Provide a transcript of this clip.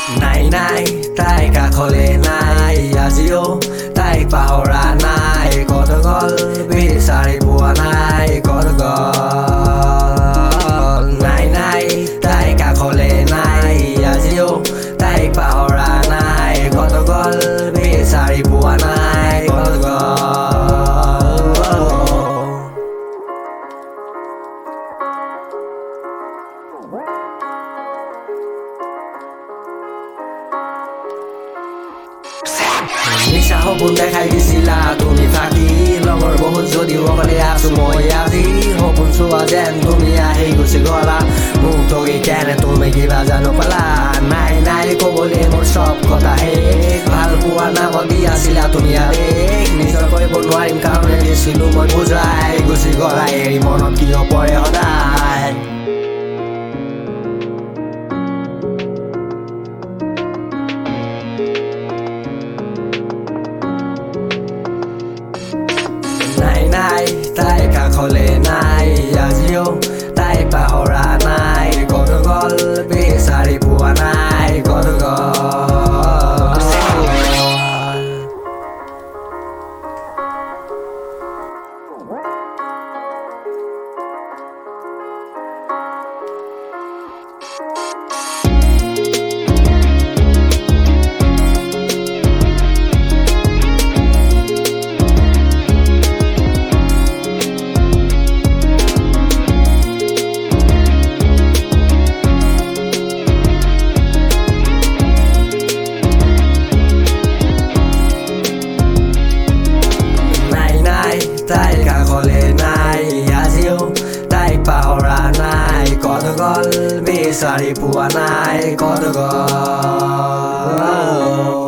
নাই নাই তাই কাষলে নাই আজিও তাইক পাহৰা নাই ক'ত গ'ল বিচাৰি পোৱা নাই ক'ত গ'ল নাই নাই তাই কাষলে নাই আজিও তাইক পাহৰা নাই ক'ত গ'ল বিচাৰি পোৱা নাই ক'ত গ'ল নিশা সপোন দেখাই দিছিলা তুমি ফাঁকি লগৰ বহুত যদিও অকলে আছো মই আজি সপোন চোৱা যেন তুমি আহি গুচি গলা মোক ধৰি কেনে তুমি কিবা জানো পালা নাই নাই ক'বলৈ মোৰ চব কথা শেষ ভাল পোৱা নামত দি আছিলা তুমি আবেগ নিজৰ কৰিব নোৱাৰিম কাৰণে দিছিলো মই বুজাই গুচি গলা এৰি মনত কিয় পৰে সদায় নাই নাই তাই কাষলে নাই আজিও তাই পাহৰা নাই ক'ত গ'ল বিচাৰি পোৱা নাই ক'ত গ'ল তাই কাষলে নাই আজিও তাই পাহৰা নাই ক'ত গ'ল বিচাৰি পোৱা নাই ক'ত গ'ল